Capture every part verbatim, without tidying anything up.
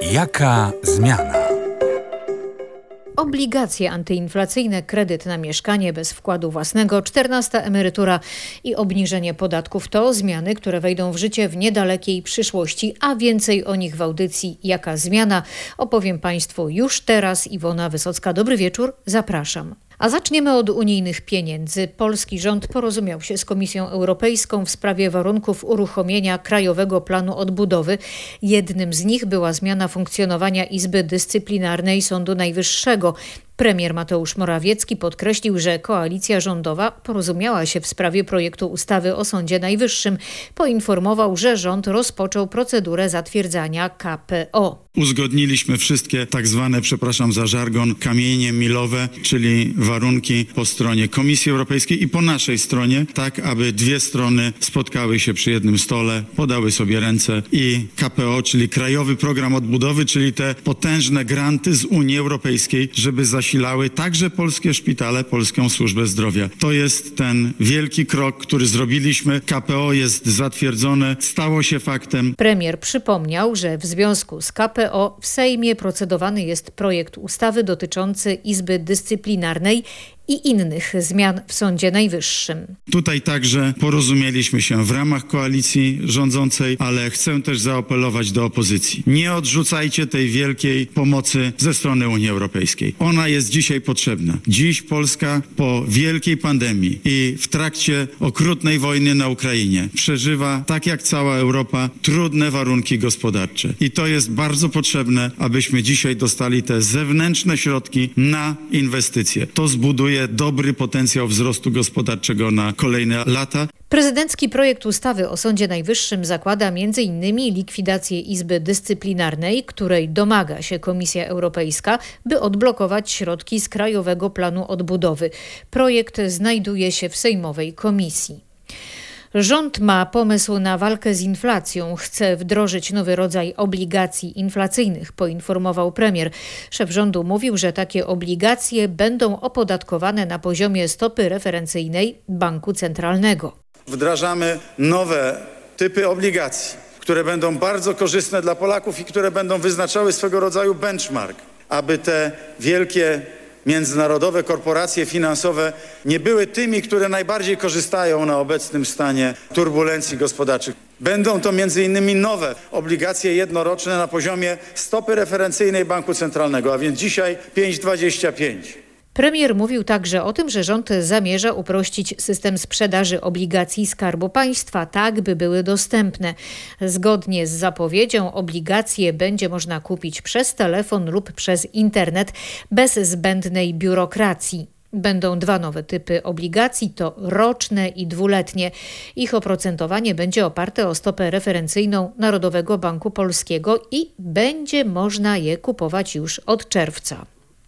Jaka zmiana? Obligacje antyinflacyjne, kredyt na mieszkanie bez wkładu własnego, czternasta emerytura i obniżenie podatków to zmiany, które wejdą w życie w niedalekiej przyszłości, a więcej o nich w audycji Jaka zmiana opowiem Państwu już teraz. Iwona Wysocka, dobry wieczór, zapraszam. A zaczniemy od unijnych pieniędzy. Polski rząd porozumiał się z Komisją Europejską w sprawie warunków uruchomienia Krajowego Planu Odbudowy. Jednym z nich była zmiana funkcjonowania Izby Dyscyplinarnej Sądu Najwyższego. Premier Mateusz Morawiecki podkreślił, że koalicja rządowa porozumiała się w sprawie projektu ustawy o Sądzie Najwyższym. Poinformował, że rząd rozpoczął procedurę zatwierdzania K P O. Uzgodniliśmy wszystkie tak zwane, przepraszam za żargon, kamienie milowe, czyli warunki po stronie Komisji Europejskiej i po naszej stronie, tak aby dwie strony spotkały się przy jednym stole, podały sobie ręce i K P O, czyli Krajowy Program Odbudowy, czyli te potężne granty z Unii Europejskiej, żeby zasilały także polskie szpitale, polską służbę zdrowia. To jest ten wielki krok, który zrobiliśmy. K P O jest zatwierdzone, stało się faktem. Premier przypomniał, że w związku z K P O w Sejmie procedowany jest projekt ustawy dotyczący Izby Dyscyplinarnej i innych zmian w Sądzie Najwyższym. Tutaj także porozumieliśmy się w ramach koalicji rządzącej, ale chcę też zaapelować do opozycji. Nie odrzucajcie tej wielkiej pomocy ze strony Unii Europejskiej. Ona jest dzisiaj potrzebna. Dziś Polska po wielkiej pandemii i w trakcie okrutnej wojny na Ukrainie przeżywa, tak jak cała Europa, trudne warunki gospodarcze. I to jest bardzo potrzebne, abyśmy dzisiaj dostali te zewnętrzne środki na inwestycje. To zbuduje dobry potencjał wzrostu gospodarczego na kolejne lata. Prezydencki projekt ustawy o Sądzie Najwyższym zakłada między innymi likwidację Izby Dyscyplinarnej, której domaga się Komisja Europejska, by odblokować środki z Krajowego Planu Odbudowy. Projekt znajduje się w sejmowej komisji. Rząd ma pomysł na walkę z inflacją. Chce wdrożyć nowy rodzaj obligacji inflacyjnych, poinformował premier. Szef rządu mówił, że takie obligacje będą opodatkowane na poziomie stopy referencyjnej Banku Centralnego. Wdrażamy nowe typy obligacji, które będą bardzo korzystne dla Polaków i które będą wyznaczały swego rodzaju benchmark, aby te wielkie międzynarodowe korporacje finansowe nie były tymi, które najbardziej korzystają na obecnym stanie turbulencji gospodarczych. Będą to między innymi nowe obligacje jednoroczne na poziomie stopy referencyjnej Banku Centralnego, a więc dzisiaj pięć przecinek dwadzieścia pięć. Premier mówił także o tym, że rząd zamierza uprościć system sprzedaży obligacji Skarbu Państwa, tak by były dostępne. Zgodnie z zapowiedzią obligacje będzie można kupić przez telefon lub przez internet bez zbędnej biurokracji. Będą dwa nowe typy obligacji, to roczne i dwuletnie. Ich oprocentowanie będzie oparte o stopę referencyjną Narodowego Banku Polskiego i będzie można je kupować już od czerwca.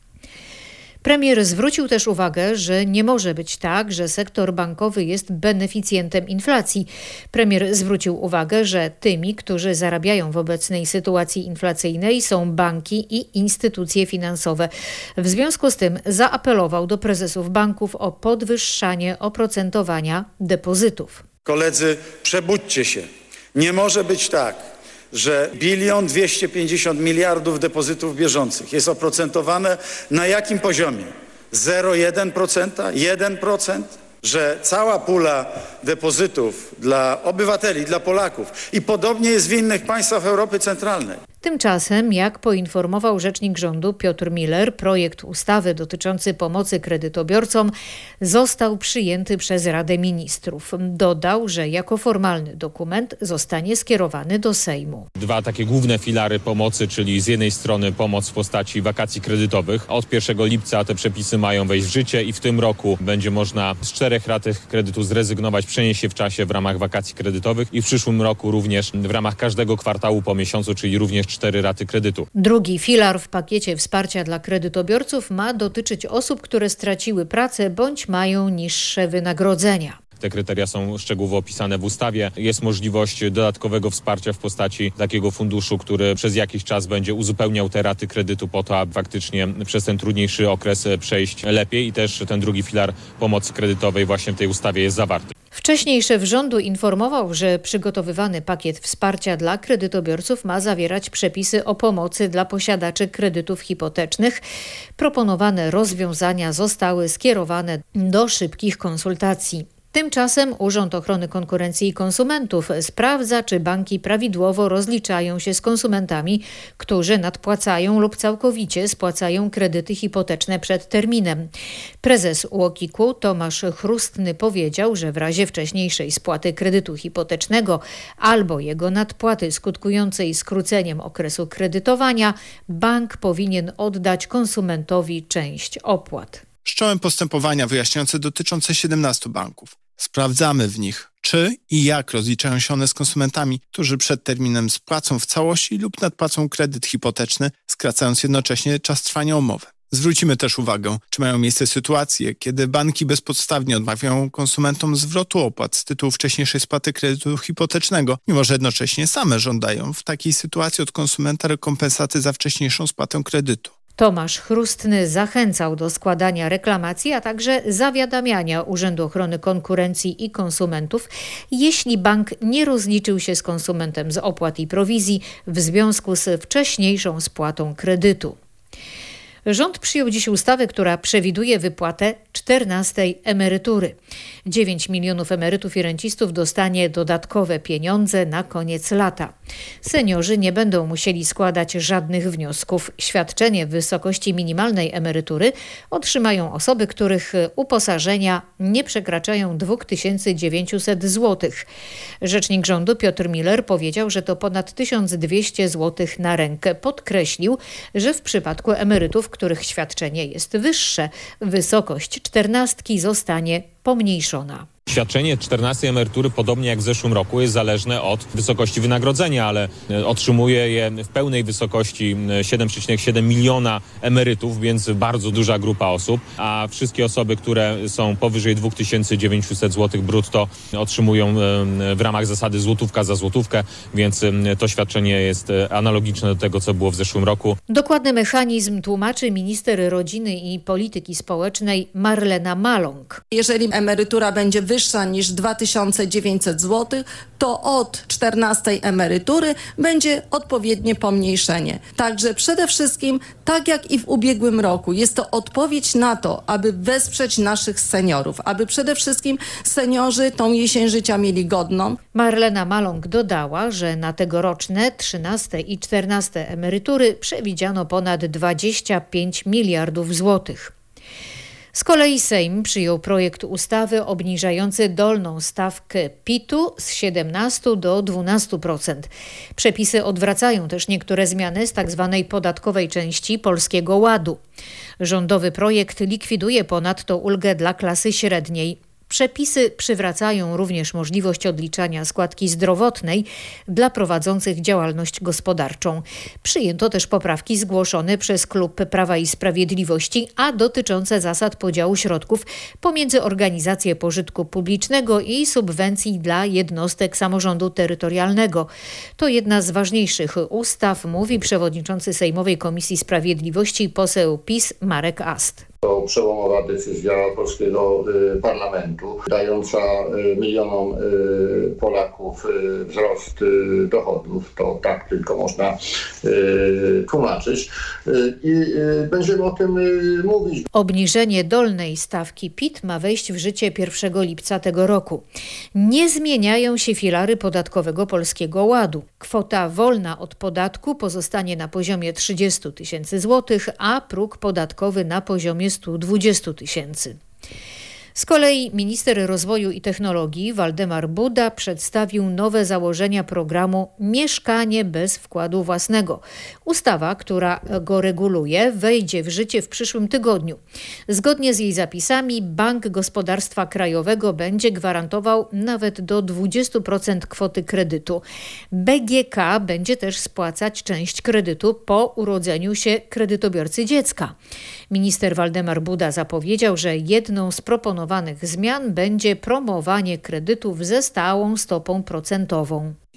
Premier zwrócił też uwagę, że nie może być tak, że sektor bankowy jest beneficjentem inflacji. Premier zwrócił uwagę, że tymi, którzy zarabiają w obecnej sytuacji inflacyjnej, są banki i instytucje finansowe. W związku z tym zaapelował do prezesów banków o podwyższanie oprocentowania depozytów. Koledzy, przebudźcie się. Nie może być tak, że bilion dwieście pięćdziesiąt miliardów depozytów bieżących jest oprocentowane na jakim poziomie? zero przecinek jeden procent? jeden procent? Że cała pula depozytów dla obywateli, dla Polaków i podobnie jest w innych państwach Europy Centralnej. Tymczasem, jak poinformował rzecznik rządu Piotr Miller, projekt ustawy dotyczący pomocy kredytobiorcom został przyjęty przez Radę Ministrów. Dodał, że jako formalny dokument zostanie skierowany do Sejmu. Dwa takie główne filary pomocy, czyli z jednej strony pomoc w postaci wakacji kredytowych. Od pierwszego lipca te przepisy mają wejść w życie i w tym roku będzie można z czterech rat tych kredytów zrezygnować, przenieść się w czasie w ramach wakacji kredytowych i w przyszłym roku również w ramach każdego kwartału po miesiącu, czyli również cztery raty kredytu. Drugi filar w pakiecie wsparcia dla kredytobiorców ma dotyczyć osób, które straciły pracę bądź mają niższe wynagrodzenia. Te kryteria są szczegółowo opisane w ustawie. Jest możliwość dodatkowego wsparcia w postaci takiego funduszu, który przez jakiś czas będzie uzupełniał te raty kredytu po to, aby faktycznie przez ten trudniejszy okres przejść lepiej i też ten drugi filar pomocy kredytowej właśnie w tej ustawie jest zawarty. W Wcześniej szef rządu informował, że przygotowywany pakiet wsparcia dla kredytobiorców ma zawierać przepisy o pomocy dla posiadaczy kredytów hipotecznych. Proponowane rozwiązania zostały skierowane do szybkich konsultacji. Tymczasem Urząd Ochrony Konkurencji i Konsumentów sprawdza, czy banki prawidłowo rozliczają się z konsumentami, którzy nadpłacają lub całkowicie spłacają kredyty hipoteczne przed terminem. Prezes U O K I K-u Tomasz Chrustny powiedział, że w razie wcześniejszej spłaty kredytu hipotecznego albo jego nadpłaty skutkującej skróceniem okresu kredytowania, bank powinien oddać konsumentowi część opłat. Wszcząłem postępowania wyjaśniające dotyczące siedemnastu banków. Sprawdzamy w nich, czy i jak rozliczają się one z konsumentami, którzy przed terminem spłacą w całości lub nadpłacą kredyt hipoteczny, skracając jednocześnie czas trwania umowy. Zwrócimy też uwagę, czy mają miejsce sytuacje, kiedy banki bezpodstawnie odmawiają konsumentom zwrotu opłat z tytułu wcześniejszej spłaty kredytu hipotecznego, mimo że jednocześnie same żądają w takiej sytuacji od konsumenta rekompensaty za wcześniejszą spłatę kredytu. Tomasz Chrustny zachęcał do składania reklamacji, a także zawiadamiania Urzędu Ochrony Konkurencji i Konsumentów, jeśli bank nie rozliczył się z konsumentem z opłat i prowizji w związku z wcześniejszą spłatą kredytu. Rząd przyjął dziś ustawę, która przewiduje wypłatę czternastej emerytury. dziewięć milionów emerytów i rencistów dostanie dodatkowe pieniądze na koniec lata. Seniorzy nie będą musieli składać żadnych wniosków. Świadczenie w wysokości minimalnej emerytury otrzymają osoby, których uposażenia nie przekraczają dwa tysiące dziewięćset złotych. Rzecznik rządu Piotr Miller powiedział, że to ponad tysiąc dwieście złotych na rękę. Podkreślił, że w przypadku emerytów, których świadczenie jest wyższe, wysokość czternastki zostanie pomniejszona. Świadczenie czternastej emerytury, podobnie jak w zeszłym roku, jest zależne od wysokości wynagrodzenia, ale otrzymuje je w pełnej wysokości siedem przecinek siedem miliona emerytów, więc bardzo duża grupa osób, a wszystkie osoby, które są powyżej dwa tysiące dziewięćset złotych brutto, otrzymują w ramach zasady złotówka za złotówkę, więc to świadczenie jest analogiczne do tego, co było w zeszłym roku. Dokładny mechanizm tłumaczy minister rodziny i polityki społecznej Marlena Maląg. Jeżeli emerytura będzie wyższa niż dwa tysiące dziewięćset złotych, to od czternastej emerytury będzie odpowiednie pomniejszenie. Także przede wszystkim, tak jak i w ubiegłym roku, jest to odpowiedź na to, aby wesprzeć naszych seniorów, aby przede wszystkim seniorzy tą jesień życia mieli godną. Marlena Maląg dodała, że na tegoroczne trzynaste i czternaste emerytury przewidziano ponad dwadzieścia pięć miliardów złotych. Z kolei Sejm przyjął projekt ustawy obniżający dolną stawkę P I T-u z siedemnastu do dwunastu procent. Przepisy odwracają też niektóre zmiany z tzw. podatkowej części Polskiego Ładu. Rządowy projekt likwiduje ponadto ulgę dla klasy średniej. Przepisy przywracają również możliwość odliczania składki zdrowotnej dla prowadzących działalność gospodarczą. Przyjęto też poprawki zgłoszone przez Klub Prawa i Sprawiedliwości, a dotyczące zasad podziału środków pomiędzy organizacje pożytku publicznego i subwencji dla jednostek samorządu terytorialnego. To jedna z ważniejszych ustaw, mówi przewodniczący Sejmowej Komisji Sprawiedliwości poseł PiS Marek Ast. To przełomowa decyzja polskiego y, parlamentu, dająca y, milionom y, Polaków y, wzrost y, dochodów. To tak tylko można y, tłumaczyć i y, y, będziemy o tym y, mówić. Obniżenie dolnej stawki P I T ma wejść w życie pierwszego lipca tego roku. Nie zmieniają się filary podatkowego Polskiego Ładu. Kwota wolna od podatku pozostanie na poziomie trzydzieści tysięcy złotych, a próg podatkowy na poziomie stu dwudziestu tysięcy. Z kolei minister rozwoju i technologii Waldemar Buda przedstawił nowe założenia programu Mieszkanie bez wkładu własnego. Ustawa, która go reguluje, wejdzie w życie w przyszłym tygodniu. Zgodnie z jej zapisami Bank Gospodarstwa Krajowego będzie gwarantował nawet do dwudziestu procent kwoty kredytu. B G K będzie też spłacać część kredytu po urodzeniu się kredytobiorcy dziecka. Minister Waldemar Buda zapowiedział, że jedną z proponowanych zmian będzie promowanie kredytów ze stałą stopą procentową.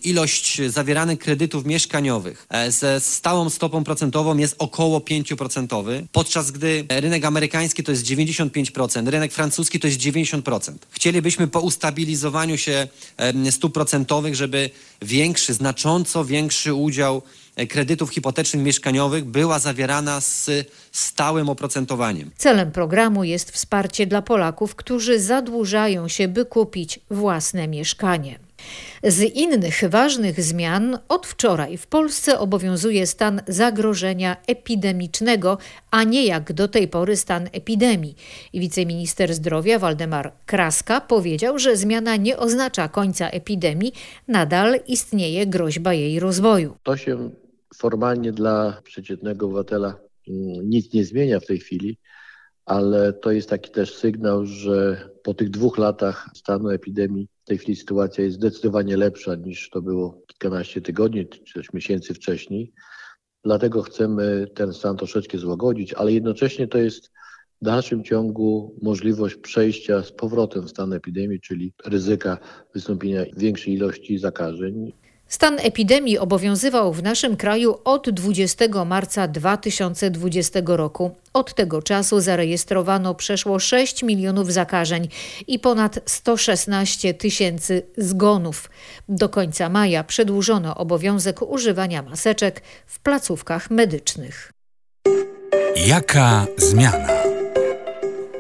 ilość zawieranych kredytów mieszkaniowych ze stałą stopą procentową jest około pięć procent, podczas gdy rynek amerykański to jest dziewięćdziesiąt pięć procent, rynek francuski to jest dziewięćdziesiąt procent. Chcielibyśmy po ustabilizowaniu się stóp procentowych, żeby większy, znacząco większy udział kredytów hipotecznych mieszkaniowych była zawierana z stałym oprocentowaniem. Celem programu jest wsparcie dla Polaków, którzy zadłużają się, by kupić własne mieszkanie. Z innych ważnych zmian od wczoraj w Polsce obowiązuje stan zagrożenia epidemicznego, a nie jak do tej pory stan epidemii. Wiceminister zdrowia Waldemar Kraska powiedział, że zmiana nie oznacza końca epidemii, nadal istnieje groźba jej rozwoju. To się formalnie dla przeciętnego obywatela nic nie zmienia w tej chwili, ale to jest taki też sygnał, że po tych dwóch latach stanu epidemii w tej chwili sytuacja jest zdecydowanie lepsza niż to było kilkanaście tygodni czy też miesięcy wcześniej. Dlatego chcemy ten stan troszeczkę złagodzić, ale jednocześnie to jest w dalszym ciągu możliwość przejścia z powrotem w stan epidemii, czyli ryzyka wystąpienia większej ilości zakażeń. Stan epidemii obowiązywał w naszym kraju od dwudziestego marca dwa tysiące dwudziestego roku. Od tego czasu zarejestrowano przeszło sześć milionów zakażeń i ponad sto szesnaście tysięcy zgonów. Do końca maja przedłużono obowiązek używania maseczek w placówkach medycznych. Jaka zmiana?